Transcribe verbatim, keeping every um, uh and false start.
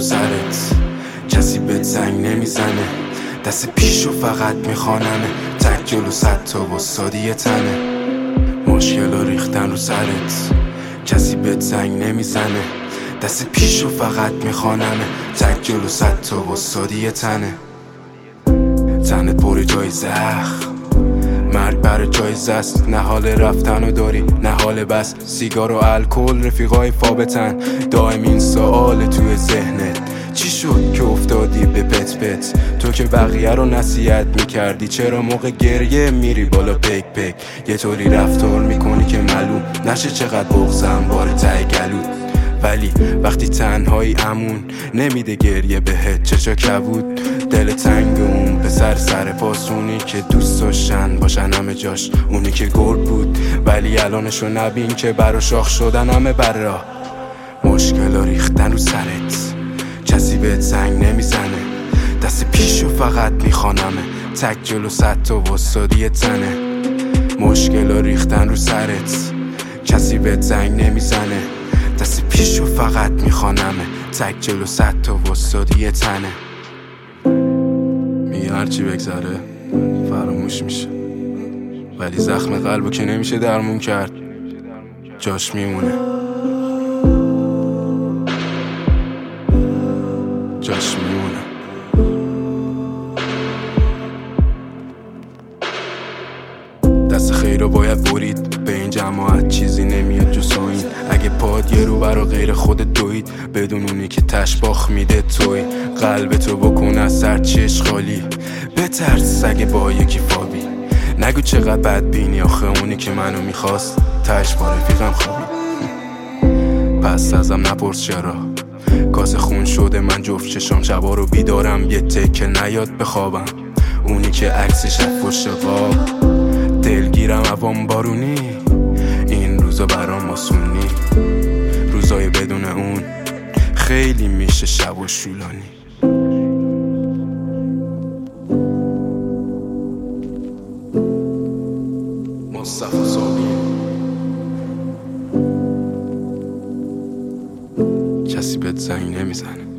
سرت، کسی بهت زنگ نمیزنه، دست پیشو فقط میخوانمه، تک جلو صد تا واسادی تنه. مشکل ریختن رو سرت، کسی بهت زنگ نمیزنه، دست پیشو فقط میخوانمه، تک جلو صد تا واسادی تنه. تنت پر جای زخم، مرگ بر جایزه است، نه حال رفتنو داری نه حال بس. سیگار و الکل رفیقای فابتن، دائم این سوال توی ذهنت، چی شد که افتادی به پت پت؟ تو که بقیه رو نصیحت میکردی، چرا موقع گریه میری بالا پک پک؟ یه طوری رفتار میکنی که معلوم نشه چقدر بغضم باره ته گلود. ولی وقتی تنهایی امون نمیده گریه بهت چشا کبود. دل تنگ اون پسر سر پاسونی که دوست داشتن باشن همه جاش، اونی که گرد بود ولی الانشو نبین که برا شاخ شدن همه برا. مشکل ریختن رو سرت، کسی بهت زنگ نمیزنه، دست پیشو فقط میخوانمه، تک جلو صد تا واسادی تنه. مشکل ریختن رو سرت، کسی بهت زنگ نمیزنه، دست پیشو فقط میخوانمه، تک جلو صد تا واسادی تنه. میگه هرچی بگذره فراموش میشه، ولی زخم قلبو که نمیشه درمون کرد، جاش میمونه، جاش میمونه. دست خیر رو باید برید، به این جماعت چیزی نمیاد جز این. اگه پاد یه رو برا غیر خودت دوید، بدون اونی که تشباخ میده توی. قلب تو بکن از سر چش خالی، بترس اگه با یکی فابی. نگو چقدر بد بینی، آخه اونی که منو میخواست تش با رفیقم خوابی. پس ازم نپرس چرا کاسه خون شده من جفت چشام، شبا رو بیدارم یه تکه نیاد بخوابم. اونی که عکسش از پشت قاب، دلگیرم عوام بارونی، این روزا برام آسونی. روزای بدون اون خیلی میشه شب و شولانی. مصطفی صابی، کسی بهت زنگ نمیزنه.